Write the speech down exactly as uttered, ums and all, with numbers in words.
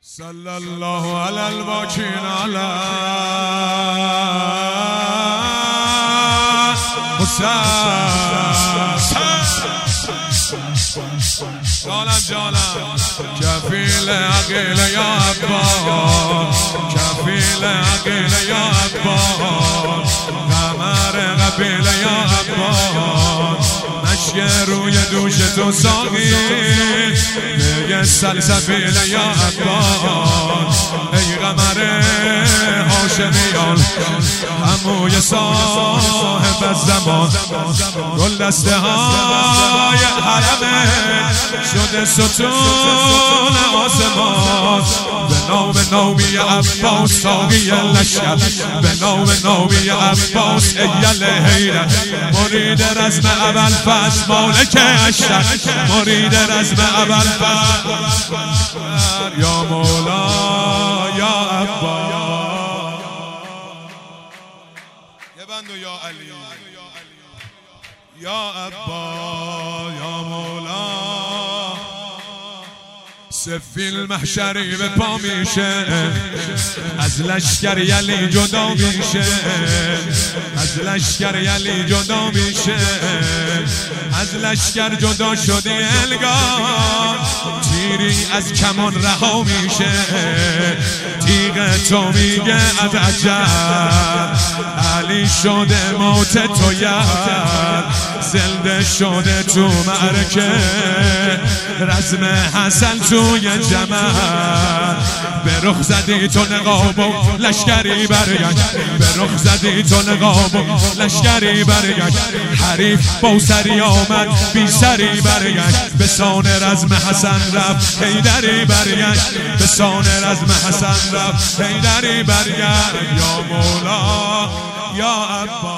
صلی الله علی الباکین علی جانم جانم کفیل عقیل یا عباس کفیل عقیل یا عباس قمر قبیل یا عباس مشک روی دوش تو ساقی میگه سلسبیل یا عباس ای قمر هاشمیان عموی صاحب الزمان گل دسته های حرمه شده ستون آسمان به نام نامی عباس ساقی لشکر به نام نامی عباس ایل حیرت مرید رزم ابوالفضل مالک اشتر مرید رزم ابوالفضل یا مولا یا عباس یه بندو یا علی یا عباس یا مولا سفیل محشری به پا میشه از لشکر یلی جدا میشه از لشکر یلی جدا میشه از لشکر جدا شدی الگار تیری از کمان رها میشه تیغ تو میگه از عجب علی شده موت تو ید زنده شده تو معرکه رزم حسن توی جمل به رخ زدی تو نقاب و لشکری برگشت به رخ زدی تو نقاب و لشکری برگشت حریف با سری آمد بی سری برگشت به سان رزم حسن رفت حیدری برگشت به سان رزم حسن رفت حیدری برگشت یا مولا یا عباس